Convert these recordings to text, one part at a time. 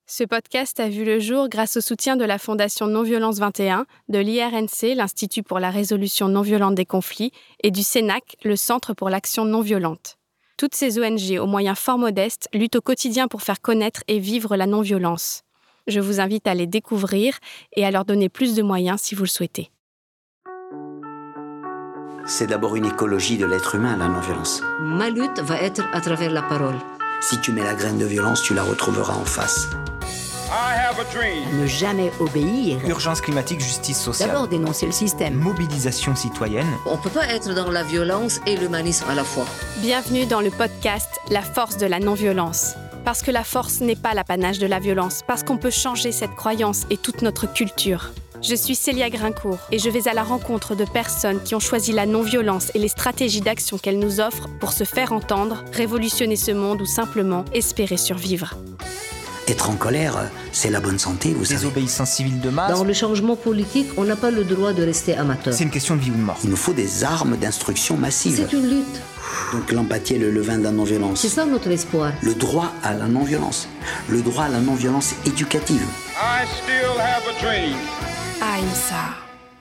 Ce podcast a vu le jour grâce au soutien de la Fondation Non-Violence 21, de l'IRNC, l'Institut pour la résolution non-violente des conflits, et du CENAC, le Centre pour l'action non-violente. Toutes ces ONG, aux moyens fort modestes, luttent au quotidien pour faire connaître et vivre la non-violence. Je vous invite à les découvrir et à leur donner plus de moyens si vous le souhaitez. C'est d'abord une écologie de l'être humain, la non-violence. Ma lutte va être à travers la parole. Si tu mets la graine de violence, tu la retrouveras en face. Ne jamais obéir. Urgence climatique, justice sociale. D'abord dénoncer le système. Mobilisation citoyenne. On ne peut pas être dans la violence et l'humanisme à la fois. Bienvenue dans le podcast La force de la non-violence. Parce que la force n'est pas l'apanage de la violence, parce qu'on peut changer cette croyance et toute notre culture. Je suis Célia Grincourt et je vais à la rencontre de personnes qui ont choisi la non-violence et les stratégies d'action qu'elle nous offre pour se faire entendre, révolutionner ce monde ou simplement espérer survivre. Être en colère, c'est la bonne santé, vous savez. Désobéissance civile de masse. Dans le changement politique, on n'a pas le droit de rester amateur. C'est une question de vie ou de mort. Il nous faut des armes d'instruction massive. C'est une lutte. Donc l'empathie est le levain de la non-violence. C'est ça notre espoir. Le droit à la non-violence. Le droit à la non-violence éducative. I still have a dream. Ahimsa.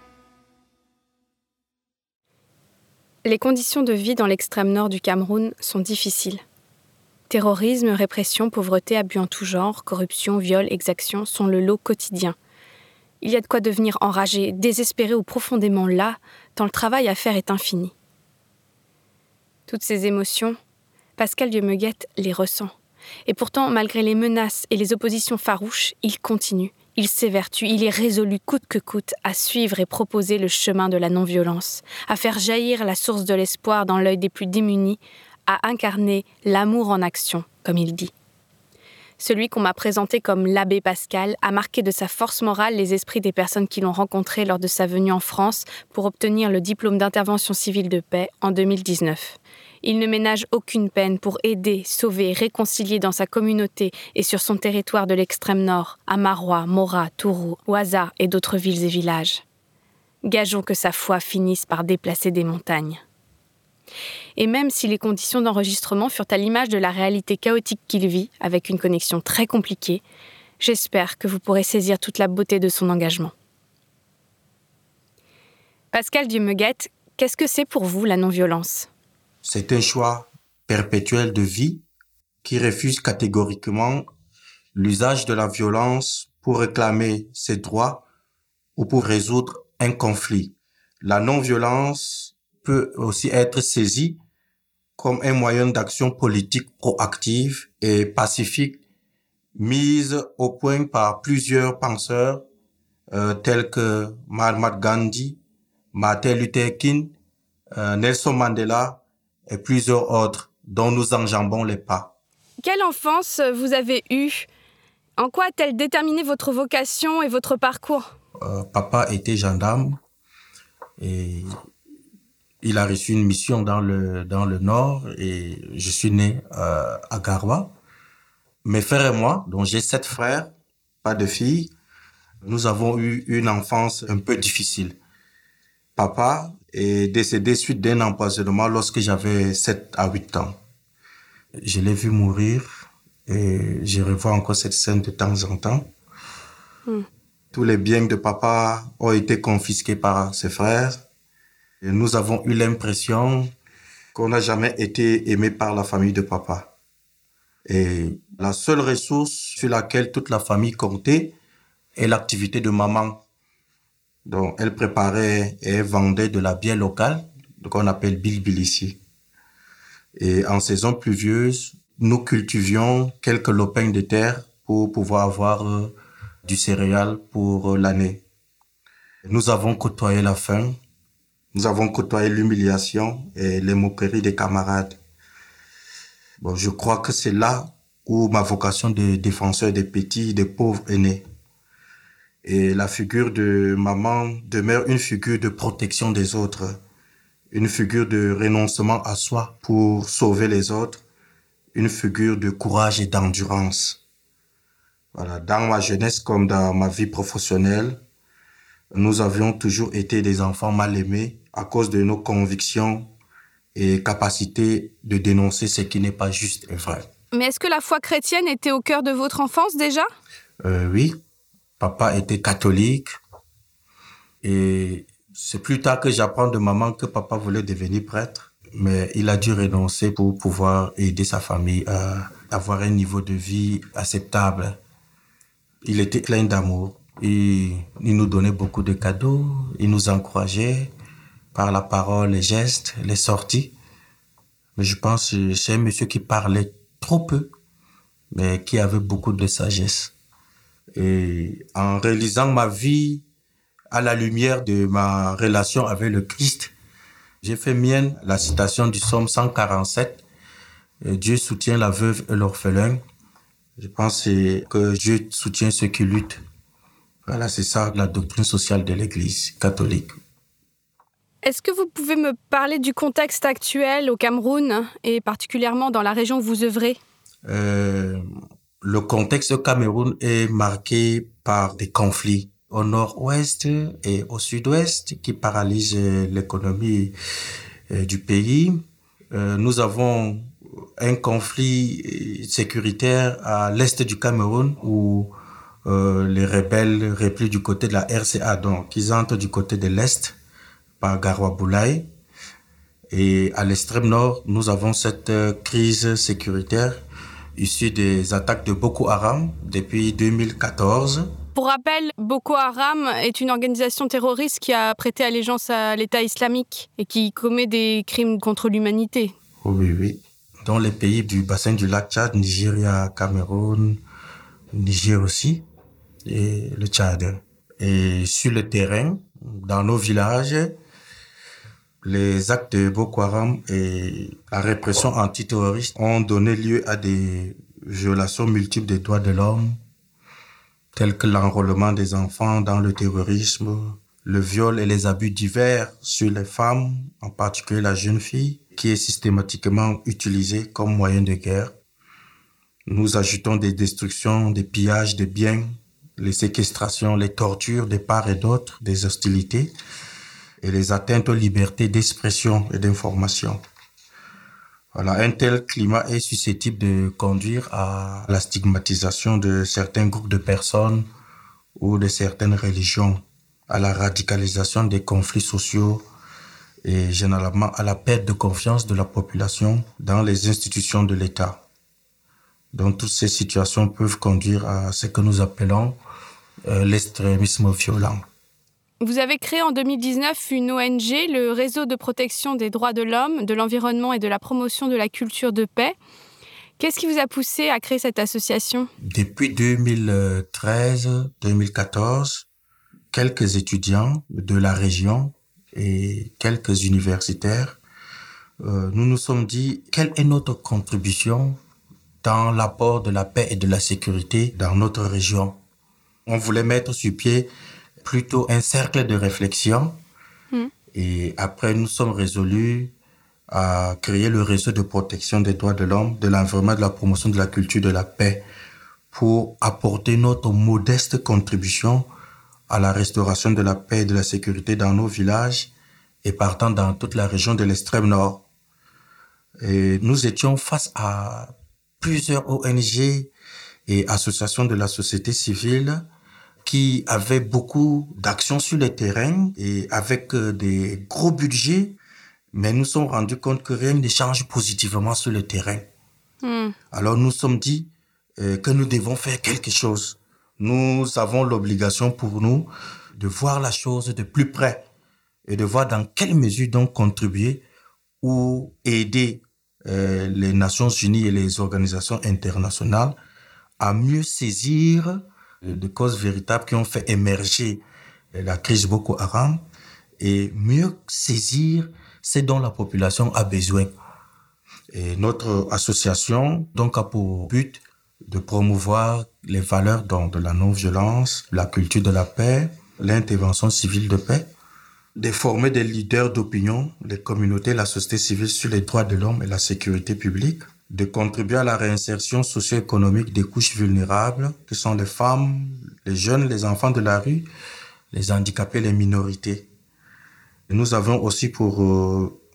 Les conditions de vie dans l'extrême nord du Cameroun sont difficiles. Terrorisme, répression, pauvreté, abus en tout genre, corruption, viol, exactions sont le lot quotidien. Il y a de quoi devenir enragé, désespéré ou profondément las, tant le travail à faire est infini. Toutes ces émotions, Pascal Dieumeguette les ressent. Et pourtant, malgré les menaces et les oppositions farouches, il continue, il s'évertue, il est résolu coûte que coûte à suivre et proposer le chemin de la non-violence, à faire jaillir la source de l'espoir dans l'œil des plus démunis, à incarner l'amour en action, comme il dit. Celui qu'on m'a présenté comme l'abbé Pascal a marqué de sa force morale les esprits des personnes qui l'ont rencontré lors de sa venue en France pour obtenir le diplôme d'intervention civile de paix en 2019. Il ne ménage aucune peine pour aider, sauver, réconcilier dans sa communauté et sur son territoire de l'extrême nord, à Marois, Mora, Tourou, Ouaza et d'autres villes et villages. Gageons que sa foi finisse par déplacer des montagnes. Et même si les conditions d'enregistrement furent à l'image de la réalité chaotique qu'il vit, avec une connexion très compliquée, j'espère que vous pourrez saisir toute la beauté de son engagement. Pascal Dieumeguette, qu'est-ce que c'est pour vous la non-violence ? C'est un choix perpétuel de vie qui refuse catégoriquement l'usage de la violence pour réclamer ses droits ou pour résoudre un conflit. La non-violence peut aussi être saisie comme un moyen d'action politique proactive et pacifique mise au point par plusieurs penseurs tels que Mahatma Gandhi, Martin Luther King, Nelson Mandela et plusieurs autres dont nous enjambons les pas. Quelle enfance vous avez eue ? En quoi a-t-elle déterminé votre vocation et votre parcours ? Papa était gendarme et il a reçu une mission dans le Nord et je suis né à Garoua. Mes frères et moi, dont j'ai 7 frères, pas de filles, nous avons eu une enfance un peu difficile. Papa est décédé suite d'un empoisonnement lorsque j'avais 7 à 8 ans. Je l'ai vu mourir et je revois encore cette scène de temps en temps. Tous les biens de papa ont été confisqués par ses frères. Et nous avons eu l'impression qu'on n'a jamais été aimé par la famille de papa. Et la seule ressource sur laquelle toute la famille comptait est l'activité de maman. Donc, elle préparait et vendait de la bière locale, qu'on appelle bilbil ici. Et en saison pluvieuse, nous cultivions quelques lopins de terre pour pouvoir avoir du céréal pour l'année. Nous avons côtoyé la faim. Nous avons côtoyé l'humiliation et les moqueries des camarades. Bon, je crois que c'est là où ma vocation de défenseur des petits, des pauvres est née. Et la figure de maman demeure une figure de protection des autres, une figure de renoncement à soi pour sauver les autres, une figure de courage et d'endurance. Voilà, dans ma jeunesse comme dans ma vie professionnelle, nous avions toujours été des enfants mal aimés à cause de nos convictions et capacités de dénoncer ce qui n'est pas juste et vrai. Mais est-ce que la foi chrétienne était au cœur de votre enfance déjà ? Oui, papa était catholique. Et c'est plus tard que j'apprends de maman que papa voulait devenir prêtre. Mais il a dû renoncer pour pouvoir aider sa famille à avoir un niveau de vie acceptable. Il était plein d'amour. Et il nous donnait beaucoup de cadeaux. Il nous encourageait par la parole, les gestes, les sorties. Mais je pense que c'est un monsieur qui parlait trop peu, mais qui avait beaucoup de sagesse. Et en réalisant ma vie à la lumière de ma relation avec le Christ, j'ai fait mienne la citation du psaume 147. Dieu soutient la veuve et l'orphelin. Je pense que Dieu soutient ceux qui luttent. Voilà, c'est ça la doctrine sociale de l'Église catholique. Est-ce que vous pouvez me parler du contexte actuel au Cameroun et particulièrement dans la région où vous œuvrez ? Le contexte au Cameroun est marqué par des conflits au nord-ouest et au sud-ouest qui paralysent l'économie du pays. Nous avons un conflit sécuritaire à l'est du Cameroun où les rebelles replient du côté de la RCA, donc ils entrent du côté de l'est par Garoua-Boulaye. Et à l'extrême nord, nous avons cette crise sécuritaire issue des attaques de Boko Haram depuis 2014. Pour rappel, Boko Haram est une organisation terroriste qui a prêté allégeance à l'État islamique et qui commet des crimes contre l'humanité. Oui. Dans les pays du bassin du lac Tchad, Nigeria, Cameroun, Niger aussi, et le Tchad. Et sur le terrain, dans nos villages, les actes de Boko Haram et la répression antiterroriste ont donné lieu à des violations multiples des droits de l'homme, tels que l'enrôlement des enfants dans le terrorisme, le viol et les abus divers sur les femmes, en particulier la jeune fille, qui est systématiquement utilisée comme moyen de guerre. Nous ajoutons des destructions, des pillages de biens, les séquestrations, les tortures de part et d'autre, des hostilités et les atteintes aux libertés d'expression et d'information. Voilà, un tel climat est susceptible de conduire à la stigmatisation de certains groupes de personnes ou de certaines religions, à la radicalisation des conflits sociaux et généralement à la perte de confiance de la population dans les institutions de l'État. Donc toutes ces situations peuvent conduire à ce que nous appelons l'extrémisme violent. Vous avez créé en 2019 une ONG, le Réseau de protection des droits de l'homme, de l'environnement et de la promotion de la culture de paix. Qu'est-ce qui vous a poussé à créer cette association ? Depuis 2013-2014, quelques étudiants de la région et quelques universitaires, nous nous sommes dit quelle est notre contribution dans l'apport de la paix et de la sécurité dans notre région. On voulait mettre sur pied plutôt un cercle de réflexion. Et après, nous sommes résolus à créer le réseau de protection des droits de l'homme, de l'environnement, de la promotion de la culture de la paix pour apporter notre modeste contribution à la restauration de la paix et de la sécurité dans nos villages et partant dans toute la région de l'extrême nord. Et nous étions face à plusieurs ONG et associations de la société civile qui avaient beaucoup d'actions sur le terrain et avec des gros budgets, mais nous sommes rendus compte que rien ne change positivement sur le terrain. Alors nous sommes dit que nous devons faire quelque chose. Nous avons l'obligation pour nous de voir la chose de plus près et de voir dans quelle mesure donc contribuer ou aider les Nations Unies et les organisations internationales à mieux saisir des causes véritables qui ont fait émerger la crise Boko Haram et mieux saisir ce dont la population a besoin. Et notre association donc a pour but de promouvoir les valeurs de la non-violence, la culture de la paix, l'intervention civile de paix, de former des leaders d'opinion, les communautés, la société civile sur les droits de l'homme et la sécurité publique, de contribuer à la réinsertion socio-économique des couches vulnérables, que sont les femmes, les jeunes, les enfants de la rue, les handicapés, les minorités. Et nous avons aussi pour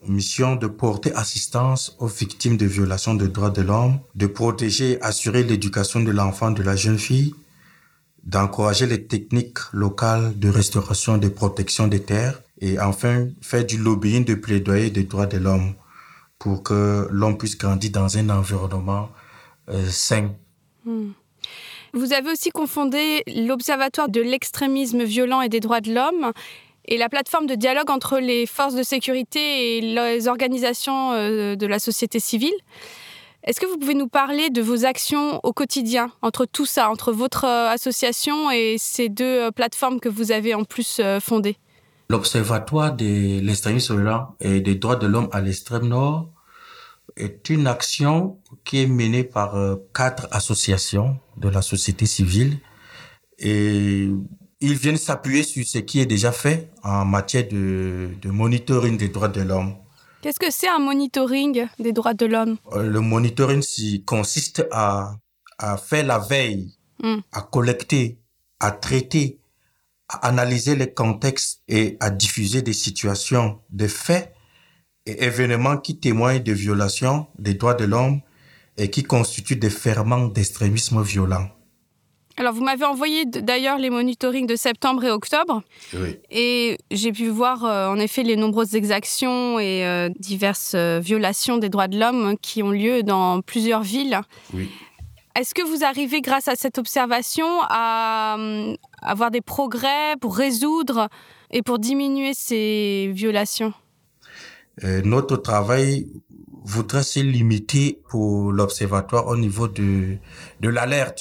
mission de porter assistance aux victimes de violations des droits de l'homme, de protéger et assurer l'éducation de l'enfant et de la jeune fille, d'encourager les techniques locales de restauration et de protection des terres et enfin faire du lobbying de plaidoyer des droits de l'homme pour que l'homme puisse grandir dans un environnement sain. Vous avez aussi confondé l'Observatoire de l'extrémisme violent et des droits de l'homme et la plateforme de dialogue entre les forces de sécurité et les organisations de la société civile. Est-ce que vous pouvez nous parler de vos actions au quotidien, entre tout ça, entre votre association et ces deux plateformes que vous avez en plus fondées? L'Observatoire de l'extrémisme violent et des droits de l'homme à l'extrême nord est une action qui est menée par 4 associations de la société civile et ils viennent s'appuyer sur ce qui est déjà fait en matière de monitoring des droits de l'homme. Qu'est-ce que c'est un monitoring des droits de l'homme? Le monitoring consiste à faire la veille, à collecter, à traiter, à analyser les contextes et à diffuser des situations, des faits et événements qui témoignent de violations des droits de l'homme et qui constituent des ferments d'extrémisme violent. Alors, vous m'avez envoyé d'ailleurs les monitorings de septembre et octobre. Oui. Et j'ai pu voir en effet les nombreuses exactions et diverses violations des droits de l'homme qui ont lieu dans plusieurs villes. Oui. Est-ce que vous arrivez, grâce à cette observation, à avoir des progrès pour résoudre et pour diminuer ces violations? Notre travail voudrait se limiter pour l'observatoire au niveau de l'alerte.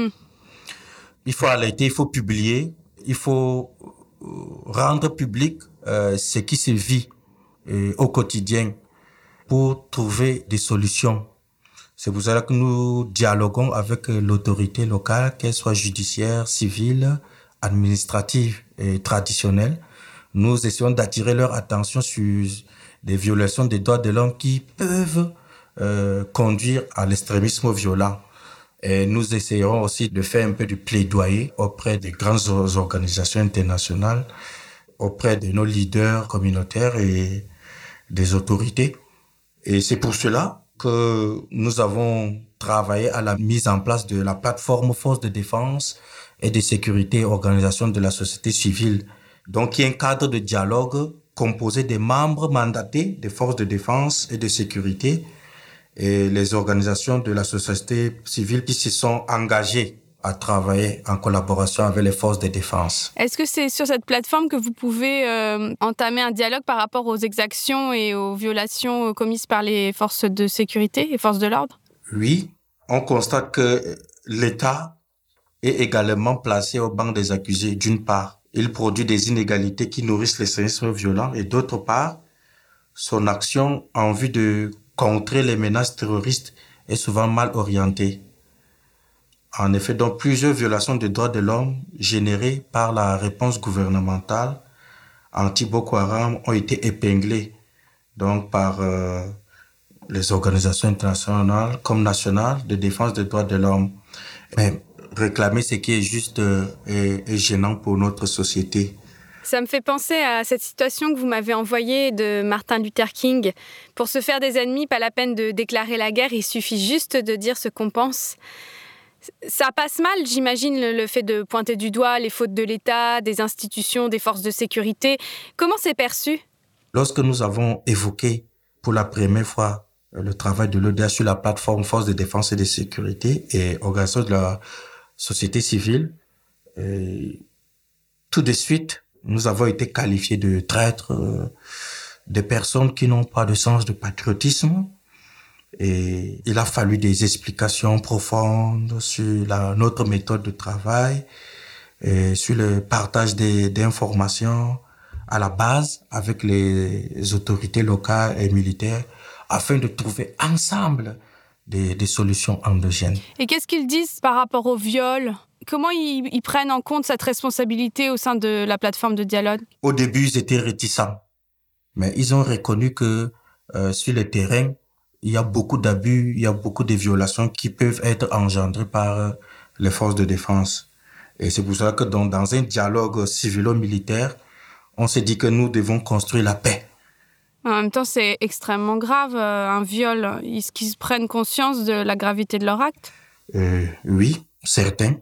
Il faut alerter, il faut publier, il faut rendre public ce qui se vit au quotidien pour trouver des solutions. C'est pour cela que nous dialoguons avec l'autorité locale, qu'elle soit judiciaire, civile, administrative et traditionnelle. Nous essayons d'attirer leur attention sur des violations des droits de l'homme qui peuvent conduire à l'extrémisme violent. Et nous essayerons aussi de faire un peu de plaidoyer auprès des grandes organisations internationales, auprès de nos leaders communautaires et des autorités. Et c'est pour cela que nous avons travaillé à la mise en place de la plateforme Forces de défense et de sécurité organisations de la société civile. Donc, il y a un cadre de dialogue composé des membres mandatés des forces de défense et de sécurité et les organisations de la société civile qui se sont engagées à travailler en collaboration avec les forces de défense. Est-ce que c'est sur cette plateforme que vous pouvez entamer un dialogue par rapport aux exactions et aux violations commises par les forces de sécurité et forces de l'ordre? Oui, on constate que l'État est également placé au banc des accusés. D'une part, il produit des inégalités qui nourrissent l'extrémisme violent et d'autre part, son action en vue de contrer les menaces terroristes est souvent mal orientée. En effet, donc plusieurs violations des droits de l'homme générées par la réponse gouvernementale anti-Boko Haram ont été épinglées donc par les organisations internationales comme nationales de défense des droits de l'homme. Mais réclamer ce qui est juste est gênant pour notre société. Ça me fait penser à cette citation que vous m'avez envoyée de Martin Luther King. Pour se faire des ennemis, pas la peine de déclarer la guerre, il suffit juste de dire ce qu'on pense. Ça passe mal, j'imagine, le fait de pointer du doigt les fautes de l'État, des institutions, des forces de sécurité. Comment c'est perçu? Lorsque nous avons évoqué pour la première fois le travail de l'ODA sur la plateforme Forces de défense et de sécurité et organisations de la société civile, tout de suite, nous avons été qualifiés de traîtres, de personnes qui n'ont pas de sens de patriotisme. Et il a fallu des explications profondes sur notre méthode de travail, et sur le partage d'informations à la base avec les autorités locales et militaires afin de trouver ensemble des solutions endogènes. Et qu'est-ce qu'ils disent par rapport au viol? Comment ils prennent en compte cette responsabilité au sein de la plateforme de dialogue? Au début, ils étaient réticents, mais ils ont reconnu que sur le terrain, il y a beaucoup d'abus, il y a beaucoup de violations qui peuvent être engendrées par les forces de défense. Et c'est pour cela que dans un dialogue civilo-militaire, on s'est dit que nous devons construire la paix. En même temps, c'est extrêmement grave, un viol. Est-ce qu'ils prennent conscience de la gravité de leur acte? Oui, certains.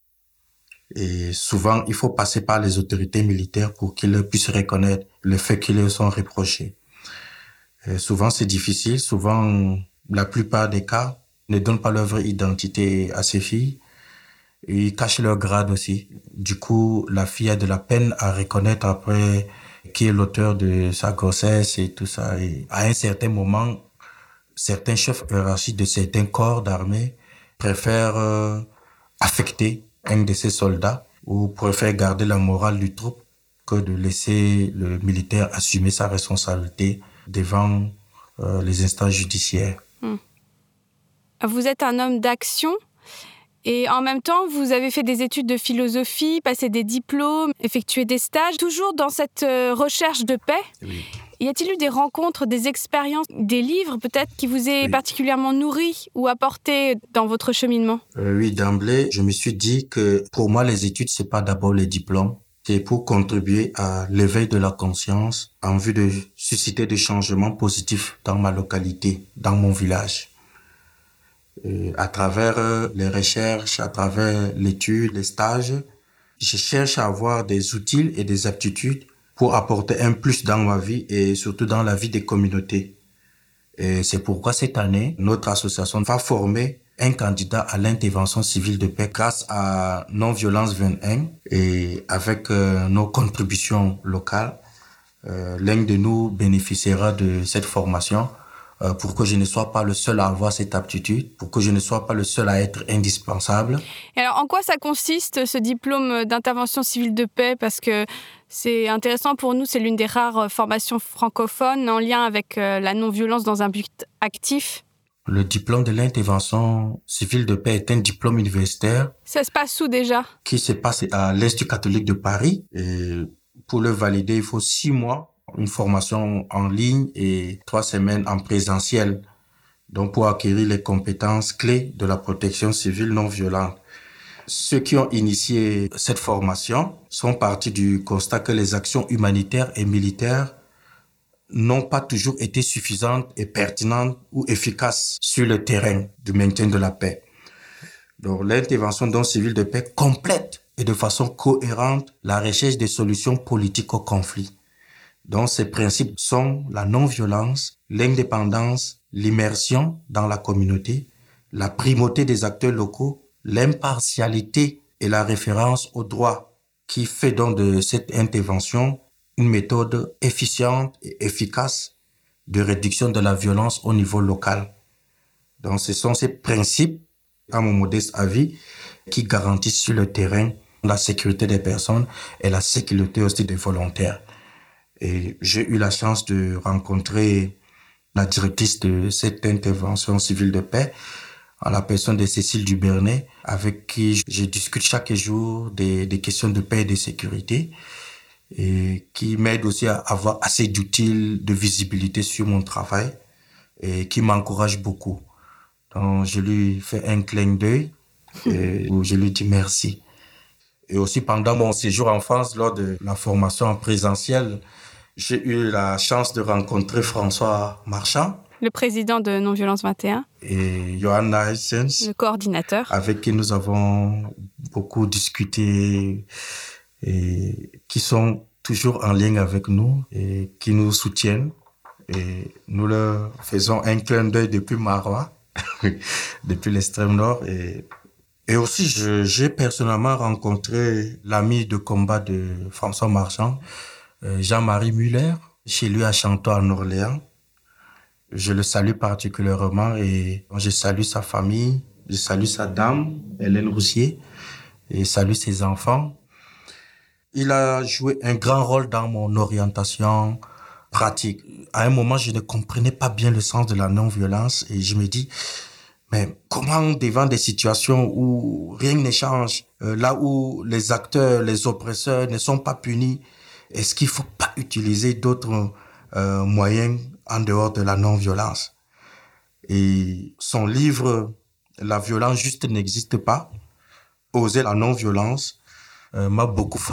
Et souvent, il faut passer par les autorités militaires pour qu'ils puissent reconnaître le fait qu'ils leur sont reprochés. Souvent, c'est difficile. Souvent, la plupart des cas ne donnent pas leur vraie identité à ces filles. Et ils cachent leur grade aussi. Du coup, la fille a de la peine à reconnaître après qui est l'auteur de sa grossesse et tout ça. Et à un certain moment, certains chefs hiérarchiques de certains corps d'armée préfèrent affecter un de ces soldats ou préfèrent garder la morale du troupe que de laisser le militaire assumer sa responsabilité devant les instances judiciaires. Vous êtes un homme d'action et en même temps, vous avez fait des études de philosophie, passé des diplômes, effectué des stages, toujours dans cette recherche de paix. Oui. Y a-t-il eu des rencontres, des expériences, des livres peut-être qui vous aient particulièrement nourri ou apporté dans votre cheminement? Oui, d'emblée, je me suis dit que pour moi, les études, c'est pas d'abord les diplômes. C'est pour contribuer à l'éveil de la conscience en vue de susciter des changements positifs dans ma localité, dans mon village. Et à travers les recherches, à travers l'étude, les stages, je cherche à avoir des outils et des aptitudes pour apporter un plus dans ma vie et surtout dans la vie des communautés. Et c'est pourquoi cette année, notre association va former un candidat à l'intervention civile de paix grâce à Non-Violence 21 et avec nos contributions locales. L'un de nous bénéficiera de cette formation pour que je ne sois pas le seul à avoir cette aptitude, pour que je ne sois pas le seul à être indispensable. Et alors, en quoi ça consiste, ce diplôme d'intervention civile de paix? Parce que c'est intéressant pour nous, c'est l'une des rares formations francophones en lien avec la non-violence dans un but actif. Le diplôme de l'intervention civile de paix est un diplôme universitaire. Ça se passe où déjà? Qui se passe à l'Institut catholique de Paris. Et pour le valider, il faut 6 mois, une formation en ligne et 3 semaines en présentiel. Donc pour acquérir les compétences clés de la protection civile non violente. Ceux qui ont initié cette formation sont partis du constat que les actions humanitaires et militaires n'ont pas toujours été suffisantes et pertinentes ou efficaces sur le terrain du maintien de la paix. Donc l'intervention civile de paix complète et de façon cohérente la recherche des solutions politiques au conflit. Donc ces principes sont la non-violence, l'indépendance, l'immersion dans la communauté, la primauté des acteurs locaux, l'impartialité et la référence au droit qui fait donc de cette intervention une méthode efficiente et efficace de réduction de la violence au niveau local. Donc ce sont ces principes, à mon modeste avis, qui garantissent sur le terrain la sécurité des personnes et la sécurité aussi des volontaires. Et j'ai eu la chance de rencontrer la directrice de cette intervention civile de paix, à la personne de Cécile Dubernay, avec qui je discute chaque jour des questions de paix et de sécurité, et qui m'aide aussi à avoir assez d'outils de visibilité sur mon travail et qui m'encourage beaucoup. Donc, je lui fais un clin d'œil et je lui dis merci. Et aussi, pendant mon séjour en France, lors de la formation en présentiel, j'ai eu la chance de rencontrer François Marchand, le président de Non-Violence 21, et Johanna Essens, le coordinateur, avec qui nous avons beaucoup discuté et qui sont toujours en lien avec nous et qui nous soutiennent. Et nous leur faisons un clin d'œil depuis Marois, depuis l'extrême nord. Et aussi, j'ai personnellement rencontré l'ami de combat de François Marchand, Jean-Marie Muller, chez lui à Chantois, en Orléans. Je le salue particulièrement et je salue sa famille, je salue sa dame, Hélène Roussier, et salue ses enfants. Il a joué un grand rôle dans mon orientation pratique. À un moment, je ne comprenais pas bien le sens de la non-violence et je me dis, mais comment devant des situations où rien ne change, là où les acteurs, les oppresseurs ne sont pas punis, est-ce qu'il ne faut pas utiliser d'autres moyens en dehors de la non-violence? Et son livre « La violence juste n'existe pas », « Oser la non-violence »,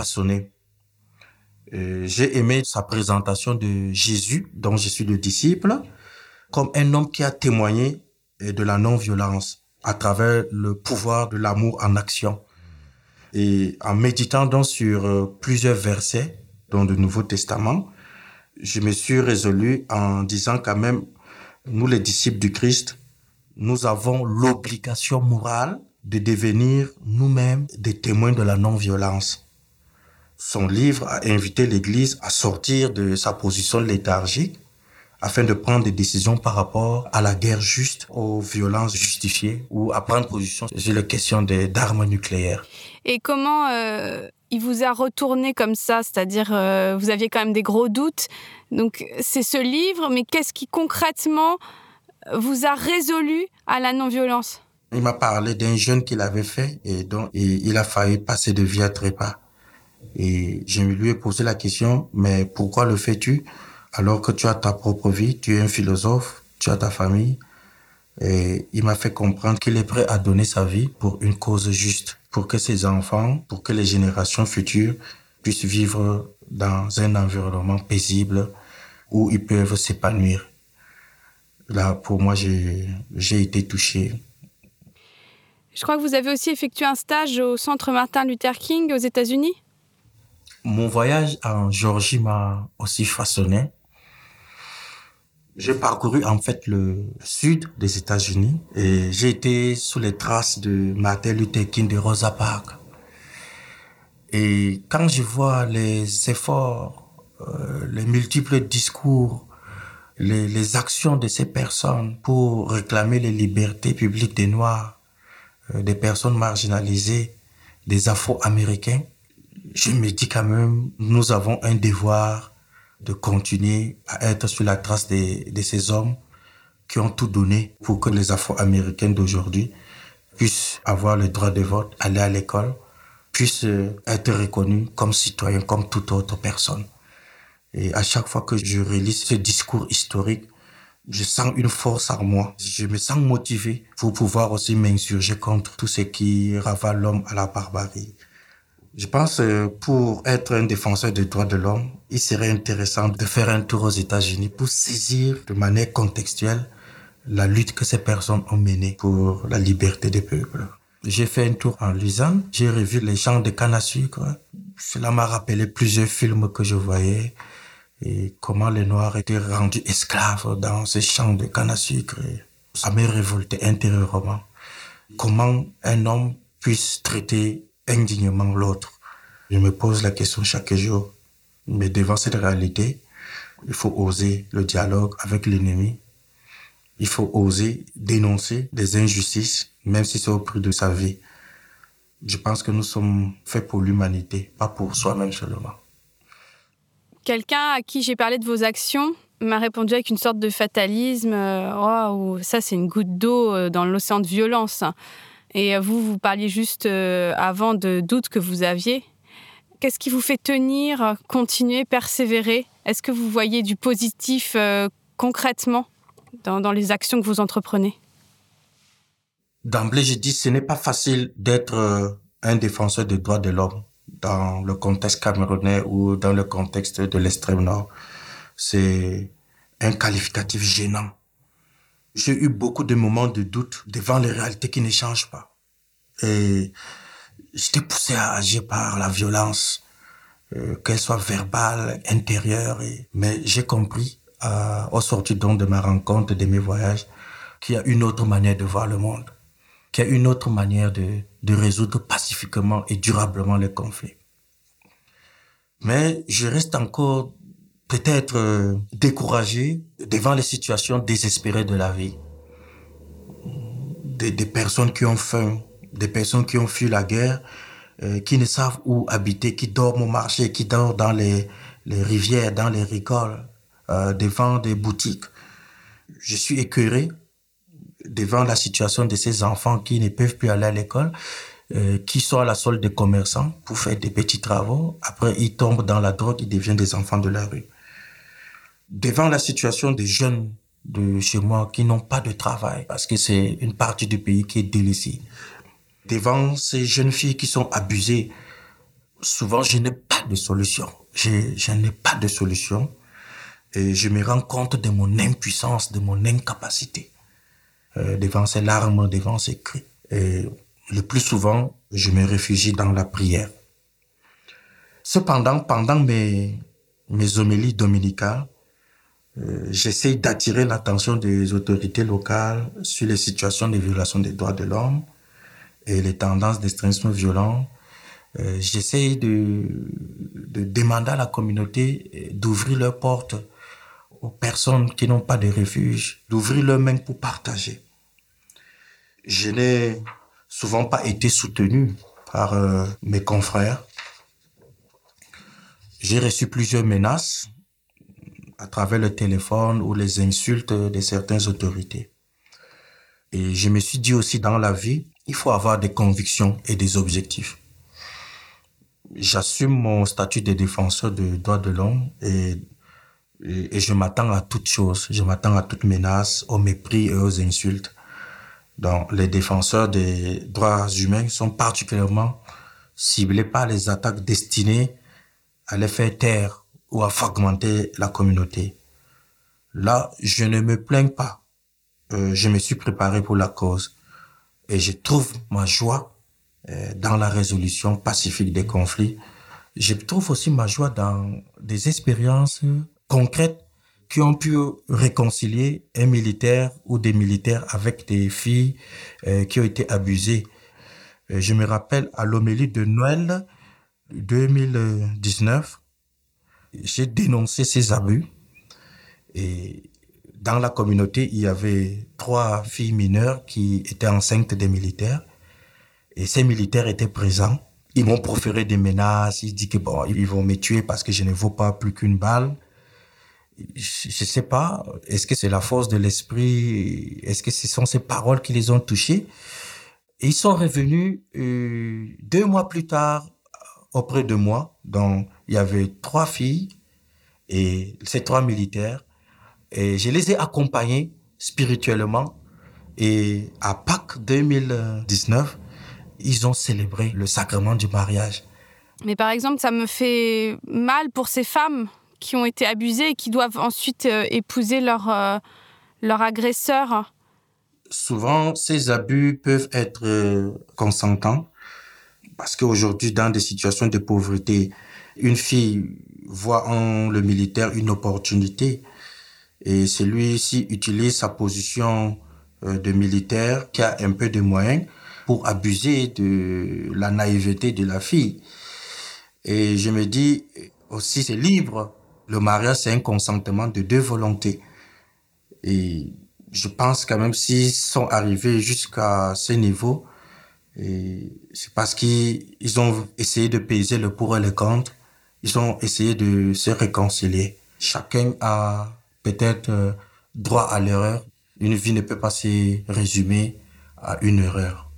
m'a beaucoup façonné. J'ai aimé sa présentation de Jésus, dont je suis le disciple, comme un homme qui a témoigné de la non-violence à travers le pouvoir de l'amour en action. Et en méditant donc sur plusieurs versets dans le Nouveau Testament, je me suis résolu en disant quand même, nous les disciples du Christ, nous avons l'obligation morale de devenir nous-mêmes des témoins de la non-violence. Son livre a invité l'Église à sortir de sa position léthargique afin de prendre des décisions par rapport à la guerre juste, aux violences justifiées ou à prendre position sur les questions d'armes nucléaires. Et comment il vous a retourné comme ça ? C'est-à-dire, vous aviez quand même des gros doutes. Donc, c'est ce livre, mais qu'est-ce qui concrètement vous a résolu à la non-violence ? Il m'a parlé d'un jeûne qu'il avait fait et dont il a failli passer de vie à trépas. Et je lui ai posé la question, mais pourquoi le fais-tu alors que tu as ta propre vie, tu es un philosophe, tu as ta famille? Et il m'a fait comprendre qu'il est prêt à donner sa vie pour une cause juste, pour que ses enfants, pour que les générations futures puissent vivre dans un environnement paisible où ils peuvent s'épanouir. Là, pour moi, j'ai été touché. Je crois que vous avez aussi effectué un stage au Centre Martin Luther King aux États-Unis. Mon voyage en Géorgie m'a aussi façonné. J'ai parcouru en fait le sud des États-Unis et j'ai été sous les traces de Martin Luther King de Rosa Parks. Et quand je vois les efforts, les multiples discours, les actions de ces personnes pour réclamer les libertés publiques des Noirs, des personnes marginalisées, des Afro-Américains, je me dis quand même, nous avons un devoir de continuer à être sur la trace de ces hommes qui ont tout donné pour que les Afro-Américains d'aujourd'hui puissent avoir le droit de vote, aller à l'école, puissent être reconnus comme citoyens, comme toute autre personne. Et à chaque fois que je relis ce discours historique, je sens une force en moi. Je me sens motivé pour pouvoir aussi m'insurger contre tout ce qui ravale l'homme à la barbarie. Je pense pour être un défenseur des droits de l'homme, il serait intéressant de faire un tour aux États-Unis pour saisir de manière contextuelle la lutte que ces personnes ont menée pour la liberté des peuples. J'ai fait un tour en Louisiane, j'ai revu les champs de canne à sucre. Cela m'a rappelé plusieurs films que je voyais et comment les Noirs étaient rendus esclaves dans ces champs de canne à sucre. Ça m'a révolté intérieurement. Comment un homme puisse traiter indignement l'autre. Je me pose la question chaque jour. Mais devant cette réalité, il faut oser le dialogue avec l'ennemi. Il faut oser dénoncer des injustices, même si c'est au prix de sa vie. Je pense que nous sommes faits pour l'humanité, pas pour soi-même seulement. Quelqu'un à qui j'ai parlé de vos actions m'a répondu avec une sorte de fatalisme. Oh, ça, c'est une goutte d'eau dans l'océan de violence. Et vous parliez juste avant de doutes que vous aviez. Qu'est-ce qui vous fait tenir, continuer, persévérer ? Est-ce que vous voyez du positif concrètement dans les actions que vous entreprenez ? D'emblée, je dis que ce n'est pas facile d'être un défenseur des droits de l'homme dans le contexte camerounais ou dans le contexte de l'extrême nord. C'est un qualificatif gênant. J'ai eu beaucoup de moments de doute devant les réalités qui ne changent pas. Et j'étais poussé à agir par la violence, qu'elle soit verbale, intérieure. Mais j'ai compris, au sortir donc de ma rencontre, de mes voyages, qu'il y a une autre manière de voir le monde, qu'il y a une autre manière de résoudre pacifiquement et durablement les conflits. Mais je reste encore peut-être découragé devant les situations désespérées de la vie. Des personnes qui ont faim, des personnes qui ont fui la guerre, qui ne savent où habiter, qui dorment au marché, qui dorment dans les rivières, dans les rigoles, devant des boutiques. Je suis écœuré devant la situation de ces enfants qui ne peuvent plus aller à l'école, qui sont à la solde des commerçants pour faire des petits travaux. Après, ils tombent dans la drogue, ils deviennent des enfants de la rue. Devant la situation des jeunes de chez moi qui n'ont pas de travail, parce que c'est une partie du pays qui est délaissée. Devant ces jeunes filles qui sont abusées, souvent je n'ai pas de solution. je n'ai pas de solution et je me rends compte de mon impuissance, de mon incapacité devant ces larmes, devant ces cris. Et le plus souvent, je me réfugie dans la prière. Cependant, pendant mes homélies dominicales, j'essaie d'attirer l'attention des autorités locales sur les situations de violation des droits de l'homme et les tendances d'extrémisme violent. J'essaie de demander à la communauté d'ouvrir leurs portes aux personnes qui n'ont pas de refuge, d'ouvrir leurs mains pour partager. Je n'ai souvent pas été soutenu par mes confrères. J'ai reçu plusieurs menaces à travers le téléphone ou les insultes de certaines autorités. Et je me suis dit aussi dans la vie, il faut avoir des convictions et des objectifs. J'assume mon statut de défenseur des droits de l'homme et je m'attends à toute chose. Je m'attends à toute menace, au mépris et aux insultes. Donc, les défenseurs des droits humains sont particulièrement ciblés par les attaques destinées à les faire taire ou à fragmenter la communauté. Là, je ne me plains pas. Je me suis préparé pour la cause et je trouve ma joie dans la résolution pacifique des conflits. Je trouve aussi ma joie dans des expériences concrètes qui ont pu réconcilier un militaire ou des militaires avec des filles qui ont été abusées. Je me rappelle à l'homélie de Noël 2019, j'ai dénoncé ces abus et dans la communauté, il y avait 3 filles mineures qui étaient enceintes des militaires et ces militaires étaient présents. Ils m'ont proféré des menaces, ils disent que bon, ils vont me tuer parce que je ne vaux pas plus qu'une balle. Je sais pas, est-ce que c'est la force de l'esprit, est-ce que ce sont ces paroles qui les ont touchés? Et ils sont revenus 2 mois plus tard auprès de moi. Donc, il y avait 3 filles et ces 3 militaires. Et je les ai accompagnés spirituellement. Et à Pâques 2019, ils ont célébré le sacrement du mariage. Mais par exemple, ça me fait mal pour ces femmes qui ont été abusées et qui doivent ensuite épouser leur agresseur. Souvent, ces abus peuvent être consentants parce qu'aujourd'hui, dans des situations de pauvreté, une fille voit en le militaire une opportunité et celui-ci utilise sa position de militaire qui a un peu de moyens pour abuser de la naïveté de la fille. Et je me dis aussi, c'est libre. Le mariage, c'est un consentement de 2 volontés. Et je pense quand même s'ils sont arrivés jusqu'à ce niveau, et c'est parce qu'ils ont essayé de peser le pour et le contre. Ils ont essayé de se réconcilier. Chacun a peut-être droit à l'erreur. Une vie ne peut pas se résumer à une erreur.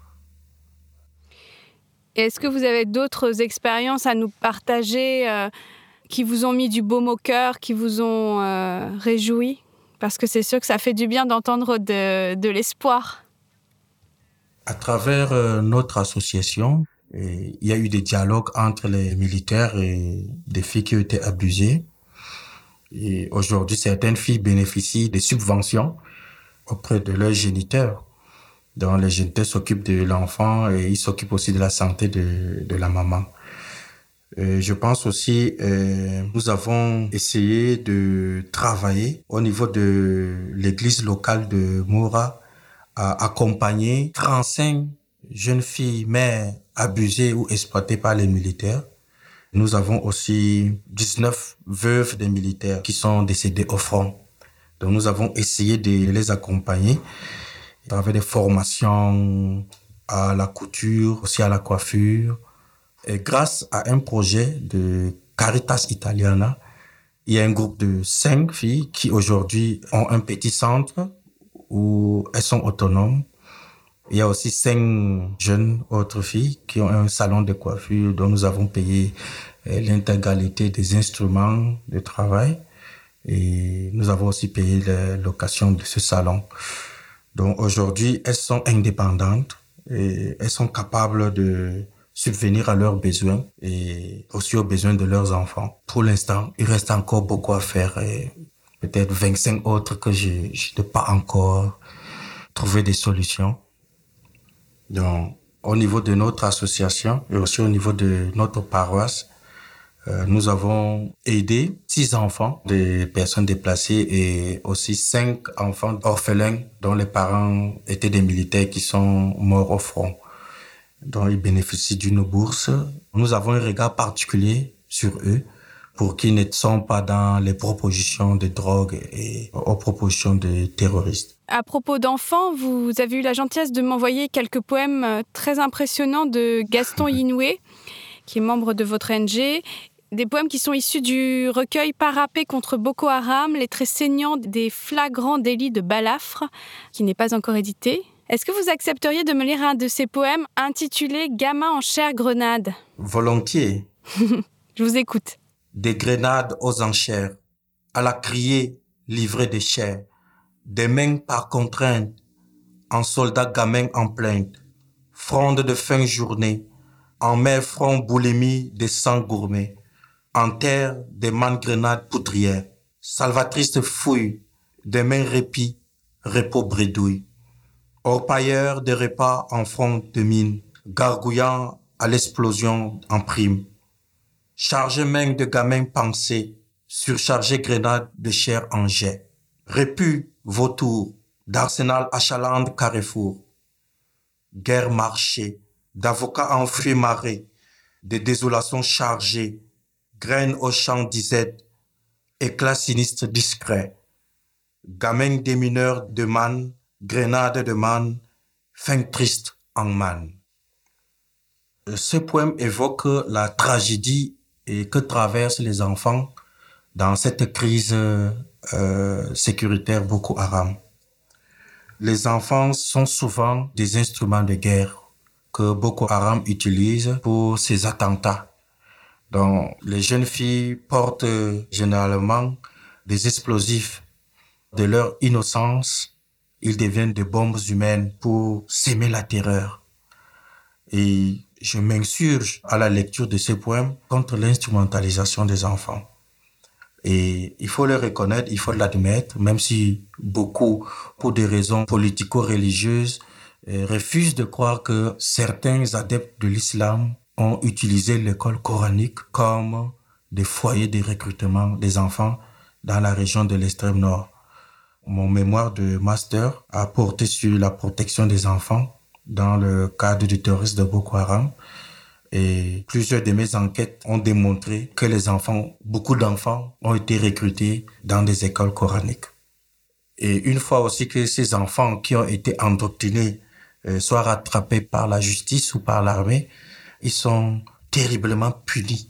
Et est-ce que vous avez d'autres expériences à nous partager qui vous ont mis du baume au cœur, qui vous ont réjoui? Parce que c'est sûr que ça fait du bien d'entendre de l'espoir. À travers notre association, il y a eu des dialogues entre les militaires et des filles qui ont été abusées. Et aujourd'hui, certaines filles bénéficient des subventions auprès de leurs géniteurs. Donc, les géniteurs s'occupent de l'enfant et ils s'occupent aussi de la santé de la maman. Je pense aussi, nous avons essayé de travailler au niveau de l'église locale de Moura à accompagner 35 jeunes filles mères abusées ou exploitées par les militaires. Nous avons aussi 19 veuves des militaires qui sont décédées au front. Donc nous avons essayé de les accompagner à travers des formations à la couture, aussi à la coiffure. Et grâce à un projet de Caritas Italiana, il y a un groupe de 5 filles qui aujourd'hui ont un petit centre où elles sont autonomes. Il y a aussi 5 jeunes autres filles qui ont un salon de coiffure dont nous avons payé l'intégralité des instruments de travail. Et nous avons aussi payé la location de ce salon. Donc aujourd'hui, elles sont indépendantes et elles sont capables de subvenir à leurs besoins et aussi aux besoins de leurs enfants. Pour l'instant, il reste encore beaucoup à faire et peut-être 25 autres que je n'ai pas encore trouvé des solutions. Donc, au niveau de notre association et aussi au niveau de notre paroisse, nous avons aidé 6 enfants des personnes déplacées et aussi 5 enfants orphelins dont les parents étaient des militaires qui sont morts au front. Donc, ils bénéficient d'une bourse. Nous avons un regard particulier sur eux pour qu'ils ne sont pas dans les propositions de drogue et aux propositions de terroristes. À propos d'enfants, vous avez eu la gentillesse de m'envoyer quelques poèmes très impressionnants de Gaston Inoué, qui est membre de votre ONG. Des poèmes qui sont issus du recueil Parapet contre Boko Haram, les traits saignants des flagrants délits de Balafre, qui n'est pas encore édité. Est-ce que vous accepteriez de me lire un de ces poèmes intitulé « Gamin en chair grenade » ? Volontiers. Je vous écoute. Des grenades aux enchères, à la criée livrée de chair, des mains par contrainte, en soldats gamins en plainte, fronde de fin journée, en mer front boulimie des sangs gourmets, en terre des man-grenades poudrières, salvatrice fouille, des mains répit, repos bredouille, orpailleurs de repas en front de mine, gargouillant à l'explosion en prime, chargé main de gamins pensés, surchargé grenade de chair en jet, répus vautour, d'arsenal achalande carrefour, guerre marchée, d'avocats en fruits marés, de désolations chargées, graines au champ d'Isette, éclat sinistre discret, gamins des mineurs de man, grenade de man, fin triste en man. Ce poème évoque la tragédie que traversent les enfants dans cette crise sécuritaire Boko Haram. Les enfants sont souvent des instruments de guerre que Boko Haram utilise pour ses attentats. Donc, les jeunes filles portent généralement des explosifs. De leur innocence, ils deviennent des bombes humaines pour s'aimer la terreur. Et je m'insurge à la lecture de ces poèmes contre l'instrumentalisation des enfants. Et il faut le reconnaître, il faut l'admettre, même si beaucoup, pour des raisons politico-religieuses, refusent de croire que certains adeptes de l'islam ont utilisé l'école coranique comme des foyers de recrutement des enfants dans la région de l'extrême nord. Mon mémoire de master a porté sur la protection des enfants dans le cadre du terrorisme de Boko Haram. Et plusieurs de mes enquêtes ont démontré que beaucoup d'enfants ont été recrutés dans des écoles coraniques. Et une fois aussi que ces enfants qui ont été endoctrinés soient rattrapés par la justice ou par l'armée, ils sont terriblement punis.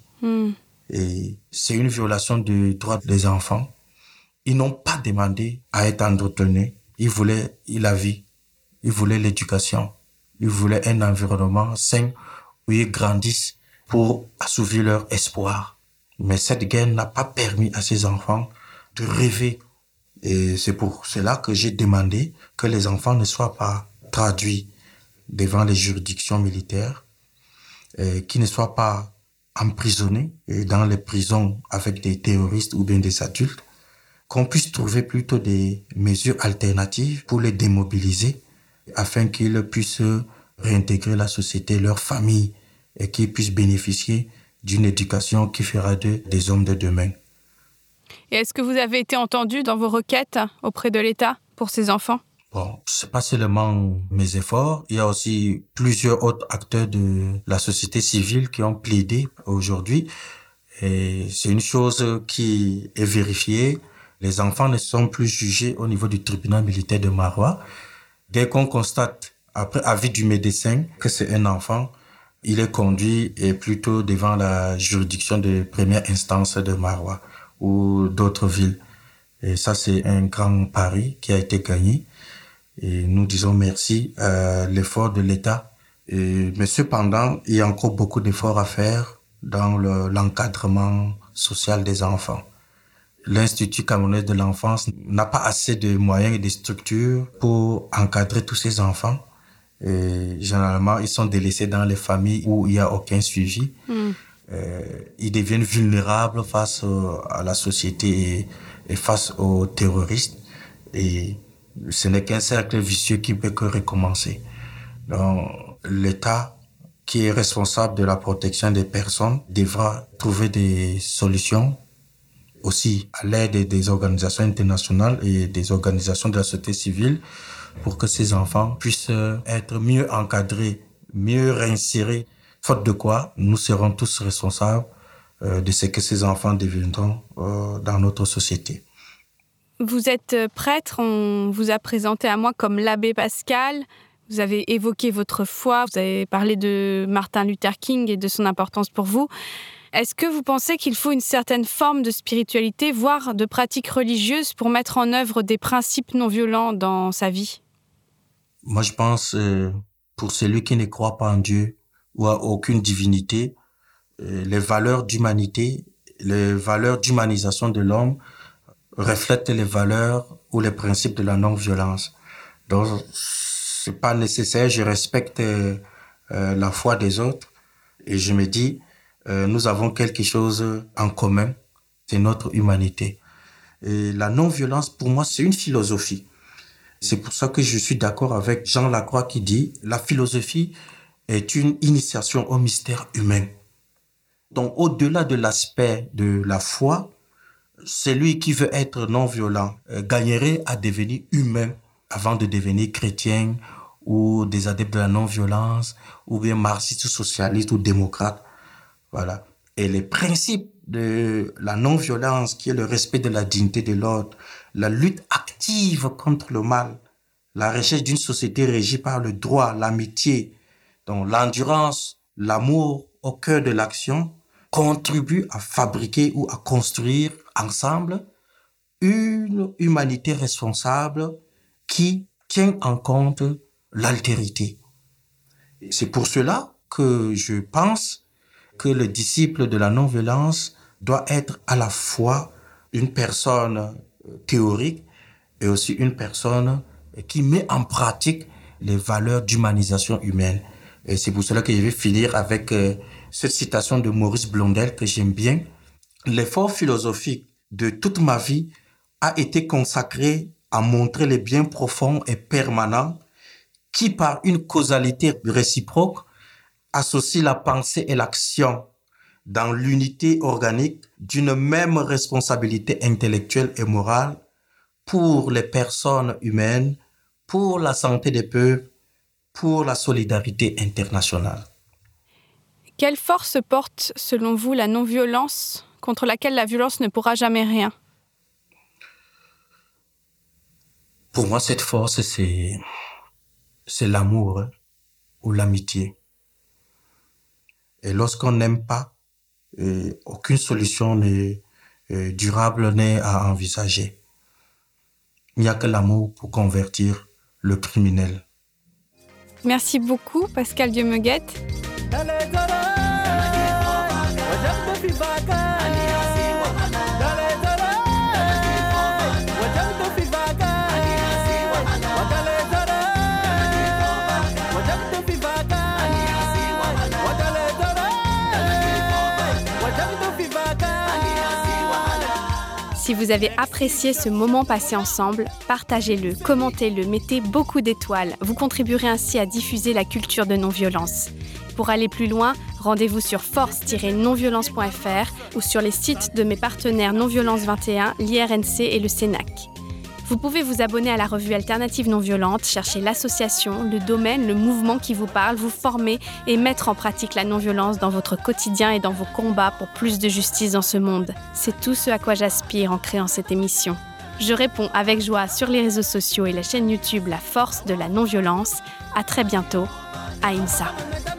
Et c'est une violation des droits des enfants. Ils n'ont pas demandé à être endoctrinés. Ils voulaient la vie. Ils voulaient l'éducation. Ils voulaient un environnement sain où ils grandissent pour assouvir leur espoir. Mais cette guerre n'a pas permis à ces enfants de rêver. Et c'est pour cela que j'ai demandé que les enfants ne soient pas traduits devant les juridictions militaires, qu'ils ne soient pas emprisonnés dans les prisons avec des terroristes ou bien des adultes, qu'on puisse trouver plutôt des mesures alternatives pour les démobiliser afin qu'ils puissent réintégrer la société, leur famille, et qu'ils puissent bénéficier d'une éducation qui fera d'eux des hommes de demain. Et est-ce que vous avez été entendu dans vos requêtes auprès de l'État pour ces enfants ? Bon, c'est pas seulement mes efforts, il y a aussi plusieurs autres acteurs de la société civile qui ont plaidé aujourd'hui. Et c'est une chose qui est vérifiée. Les enfants ne sont plus jugés au niveau du tribunal militaire de Maroua. Dès qu'on constate, après avis du médecin, que c'est un enfant, il est conduit plutôt devant la juridiction de première instance de Maroua ou d'autres villes. Et ça, c'est un grand pari qui a été gagné. Et nous disons merci à l'effort de l'État. Mais cependant, il y a encore beaucoup d'efforts à faire dans l'encadrement social des enfants. L'Institut camerounais de l'enfance n'a pas assez de moyens et de structures pour encadrer tous ces enfants. Et généralement, ils sont délaissés dans les familles où il n'y a aucun suivi. Ils deviennent vulnérables face à la société et face aux terroristes. Et ce n'est qu'un cercle vicieux qui ne peut que recommencer. Donc, l'État, qui est responsable de la protection des personnes, devra trouver des solutions aussi à l'aide des organisations internationales et des organisations de la société civile pour que ces enfants puissent être mieux encadrés, mieux réinsérés. Faute de quoi, nous serons tous responsables de ce que ces enfants deviendront dans notre société. Vous êtes prêtre, on vous a présenté à moi comme l'abbé Pascal. Vous avez évoqué votre foi, vous avez parlé de Martin Luther King et de son importance pour vous. Est-ce que vous pensez qu'il faut une certaine forme de spiritualité, voire de pratique religieuse pour mettre en œuvre des principes non violents dans sa vie ? Moi, je pense, pour celui qui ne croit pas en Dieu ou à aucune divinité, les valeurs d'humanité, les valeurs d'humanisation de l'homme reflètent les valeurs ou les principes de la non-violence. Donc, c'est pas nécessaire, je respecte la foi des autres et je me dis, nous avons quelque chose en commun, c'est notre humanité. Et la non-violence, pour moi, c'est une philosophie. C'est pour ça que je suis d'accord avec Jean Lacroix qui dit « La philosophie est une initiation au mystère humain ». Donc, au-delà de l'aspect de la foi, celui qui veut être non-violent gagnerait à devenir humain avant de devenir chrétien ou des adeptes de la non-violence ou bien marxiste, socialiste ou démocrate. Voilà. Et les principes de la non-violence, qui est le respect de la dignité de l'autre, la lutte active contre le mal, la recherche d'une société régie par le droit, l'amitié, donc l'endurance, l'amour au cœur de l'action, contribuent à fabriquer ou à construire ensemble une humanité responsable qui tient en compte l'altérité. C'est pour cela que je pense que le disciple de la non-violence doit être à la fois une personne théorique et aussi une personne qui met en pratique les valeurs d'humanisation humaine. Et c'est pour cela que je vais finir avec cette citation de Maurice Blondel que j'aime bien. L'effort philosophique de toute ma vie a été consacré à montrer les biens profonds et permanents qui, par une causalité réciproque, associe la pensée et l'action dans l'unité organique d'une même responsabilité intellectuelle et morale pour les personnes humaines, pour la santé des peuples, pour la solidarité internationale. Quelle force porte, selon vous, la non-violence contre laquelle la violence ne pourra jamais rien ? Pour moi, cette force, c'est l'amour ou l'amitié. Et lorsqu'on n'aime pas, aucune solution durable n'est à envisager. Il n'y a que l'amour pour convertir le criminel. Merci beaucoup, Pascal Dieumeguette. Si vous avez apprécié ce moment passé ensemble, partagez-le, commentez-le, mettez beaucoup d'étoiles. Vous contribuerez ainsi à diffuser la culture de non-violence. Pour aller plus loin, rendez-vous sur force-nonviolence.fr ou sur les sites de mes partenaires Non-Violence 21, l'IRNC et le CENAC. Vous pouvez vous abonner à la revue Alternative Non-Violente, chercher l'association, le domaine, le mouvement qui vous parle, vous former et mettre en pratique la non-violence dans votre quotidien et dans vos combats pour plus de justice dans ce monde. C'est tout ce à quoi j'aspire en créant cette émission. Je réponds avec joie sur les réseaux sociaux et la chaîne YouTube La Force de la Non-Violence. À très bientôt. Ahimsa.